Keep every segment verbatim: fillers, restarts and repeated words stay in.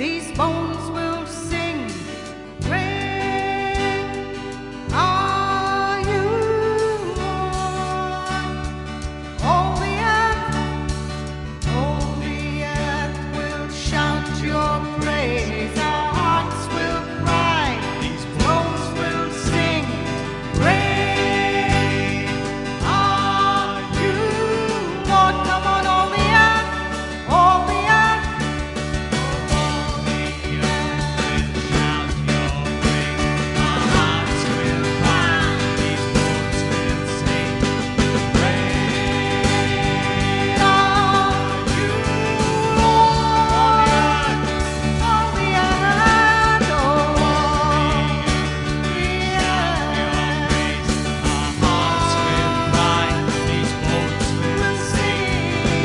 these bones will sing. Great are you, Lord. All the earth, all the earth will shout your praise. Our hearts will cry, these bones will sing. Great are you, Lord. Come on, all the earth, all the earth. All the earth will shout your praise. Our hearts will cry, these bones will sing. Great are you, Lord. All the earth, all the earth, oh, the earth. Our hearts will cry, these bones will sing.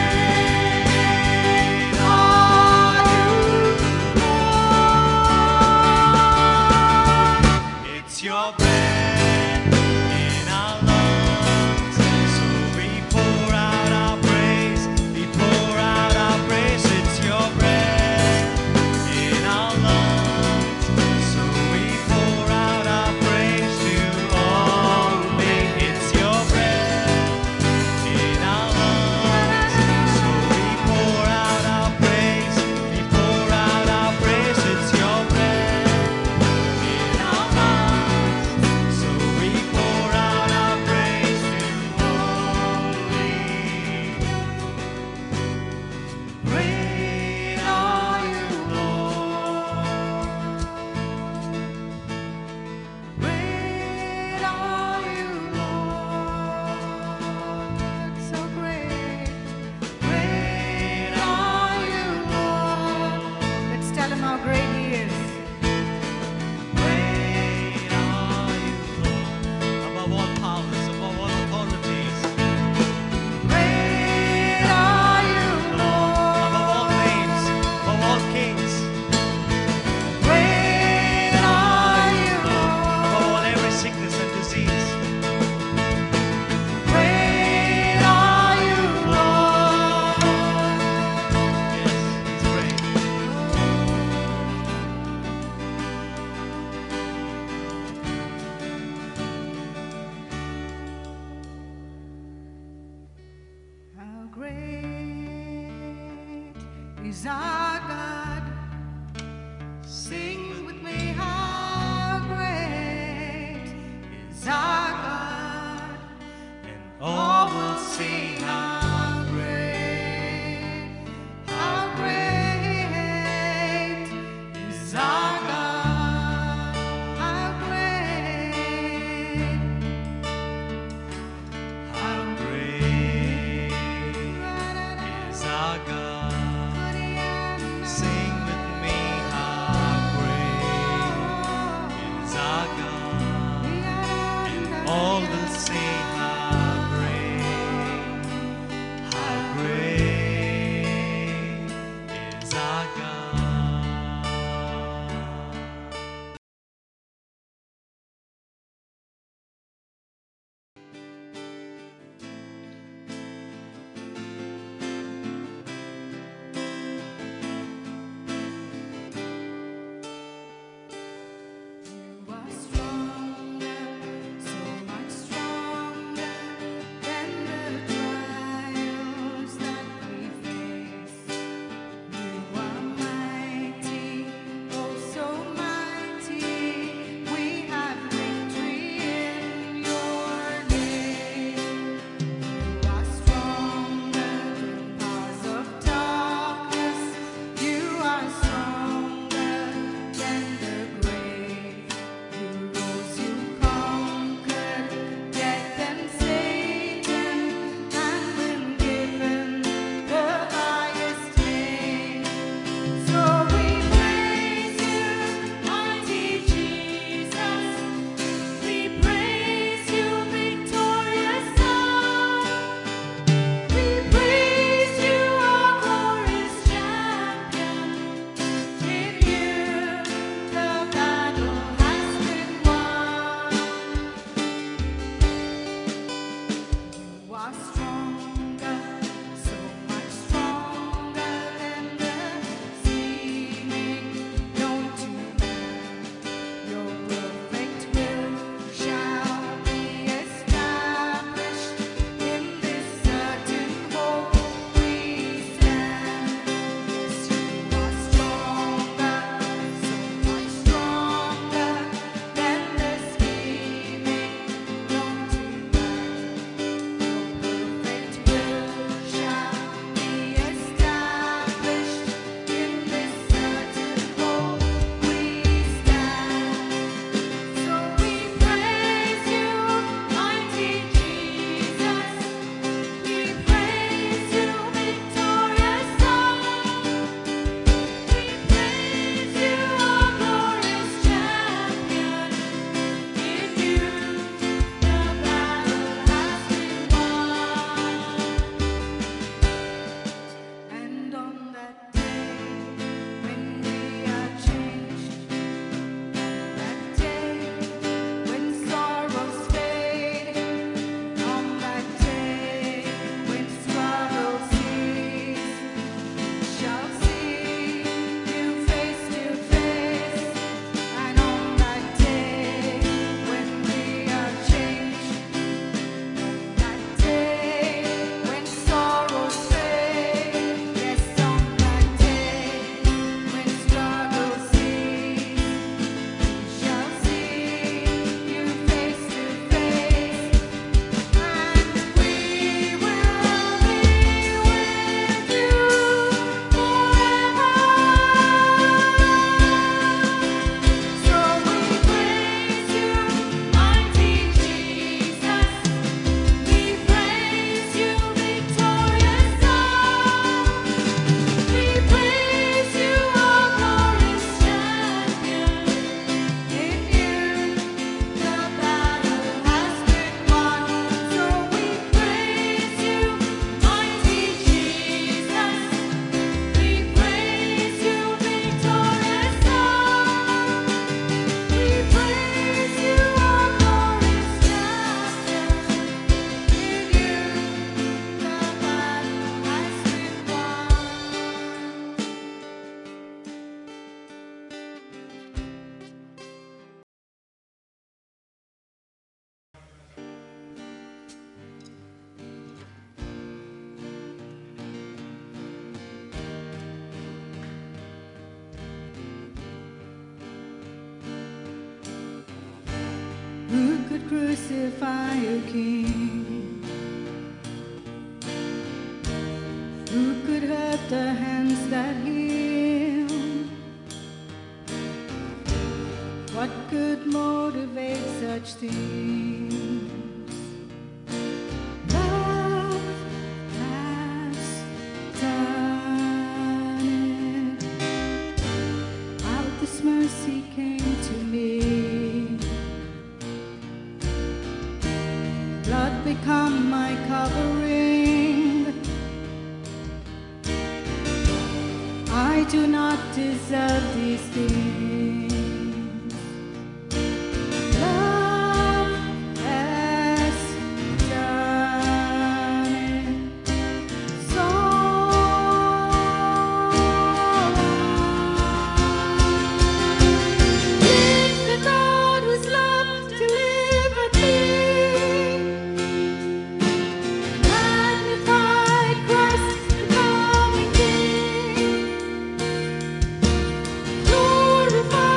Great are you, Lord. It's your breath in our lungs, so we pour out our praise. We pour out our praise. It's your breath in our lungs, so we pour out our praise to only. It's your breath in our lungs, so we pour out our praise. We pour out our praise. It's your breath in our lungs, so we pour out our praise to only. Great are you, Lord. Great are you, Lord. So great. Great are you, Lord. Let's tell him how great he is. Great are you, Lord. Above all powers, above all authorities. Great are you, Lord. Above all names, above all kings. Great are you, Lord. Above all every sickness and disease. Great are you, Lord. Yes, he's great. How great is our God? Sing with me, how great is our God? And all will sing how great, how great is our God? How great, how great is our God? Sing with me, how great is our God? And all will sing how great, how great is our God. You are stronger, so much stronger. crucify your King. Who could hurt the hands that heal? What could motivate such things? Love has done it. Out this mercy came to me. Blood become my covering. I do not deserve these things. Love has done it. So if the God whose love delivered me, magnified Christ the coming King, glorified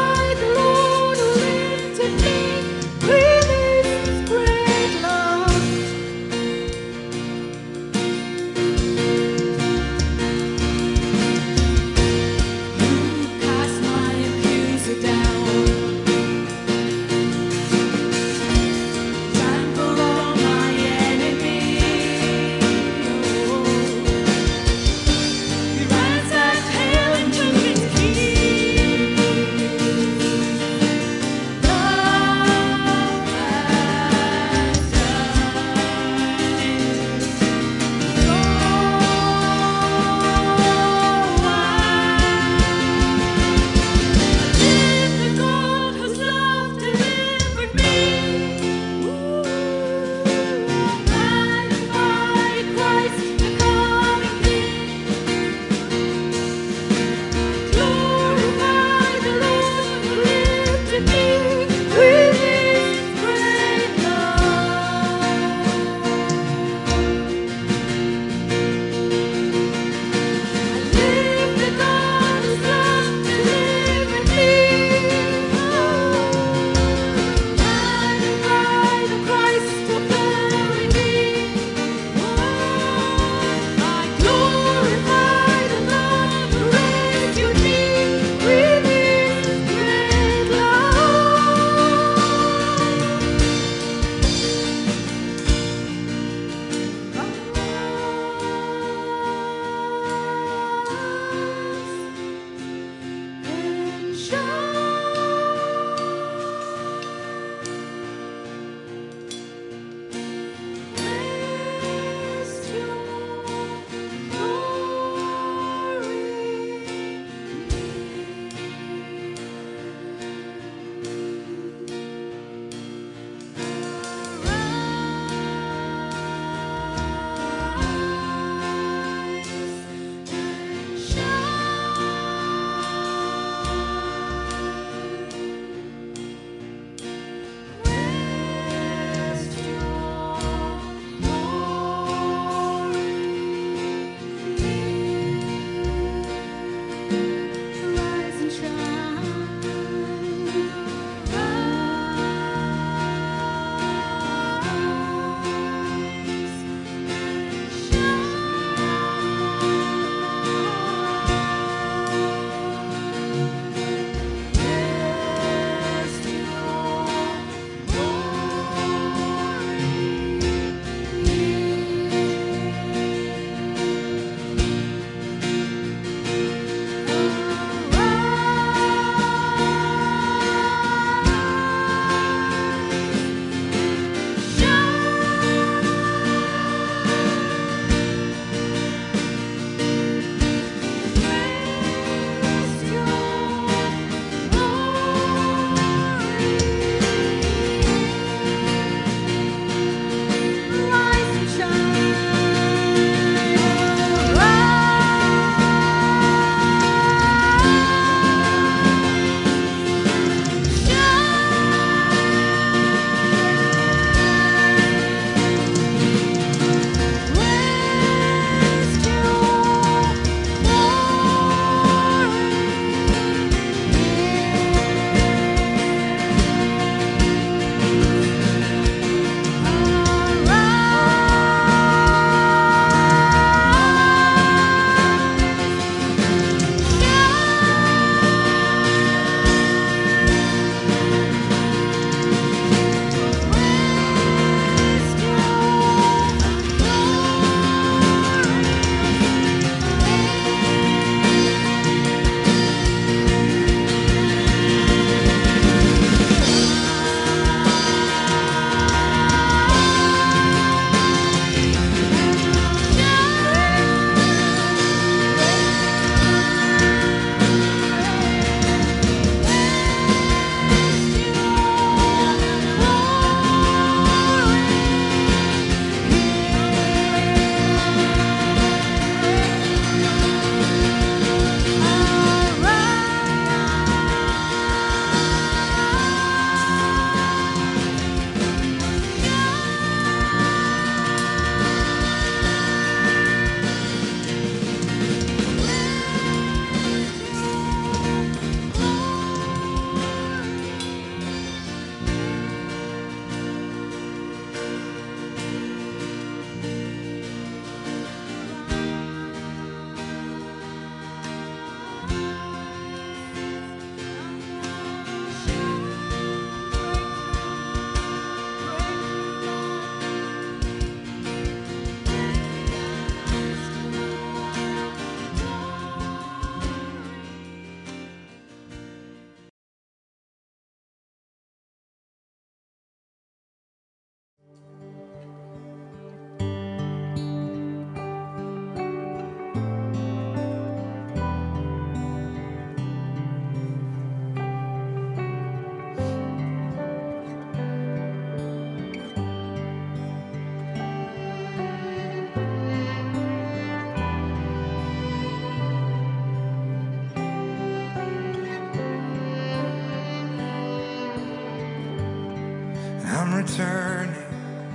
returning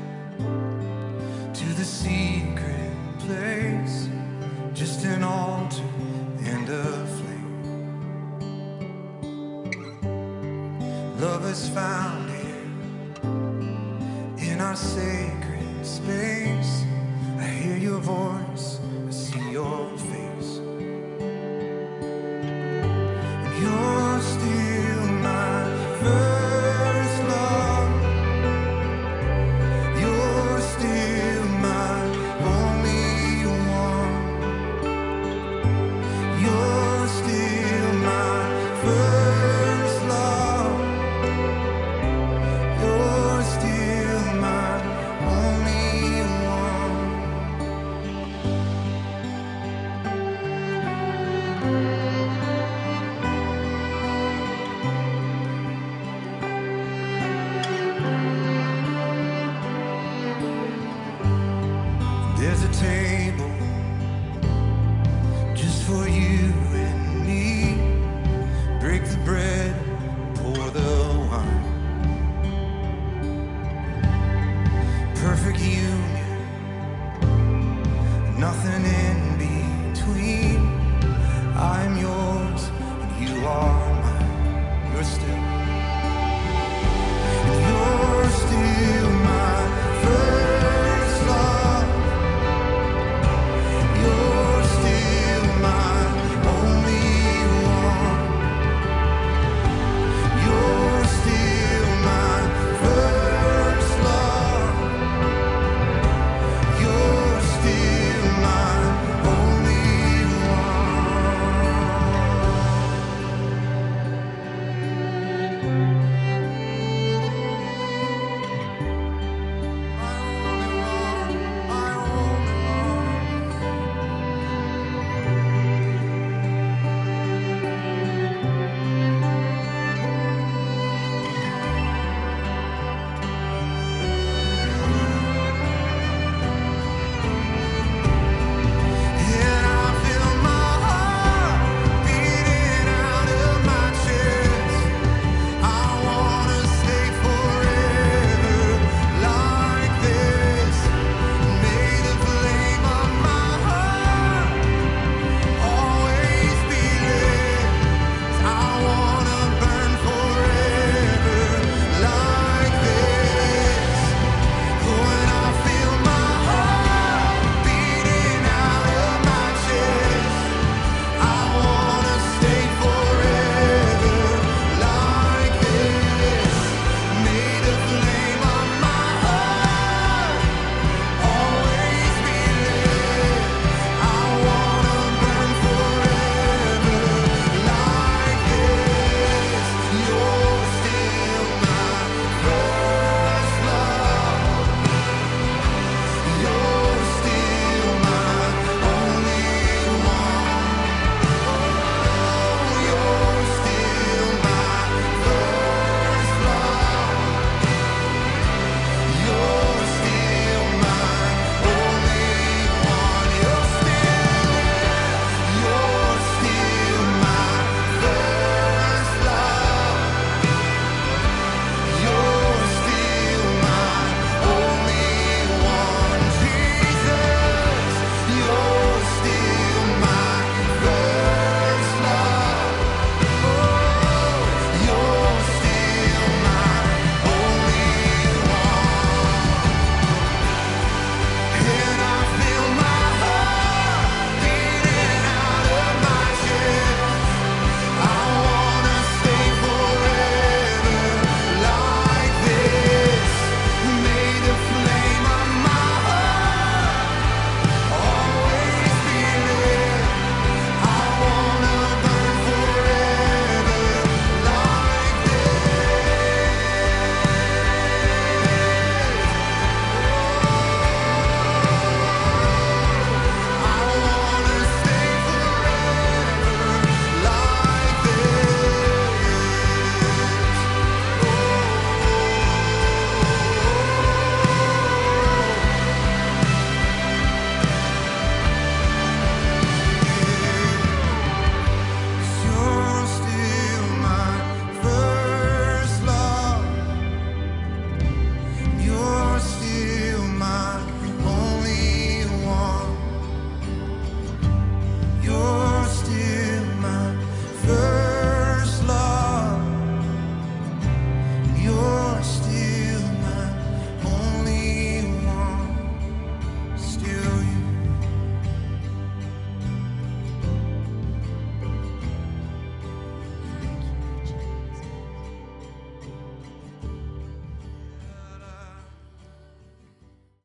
to the secret place, just an altar and a flame. Love is found here in our sacred space. I hear your voice, I see your face. And you're still my first love. You're still my only one. You're still my first love. You're still my only one. There's a table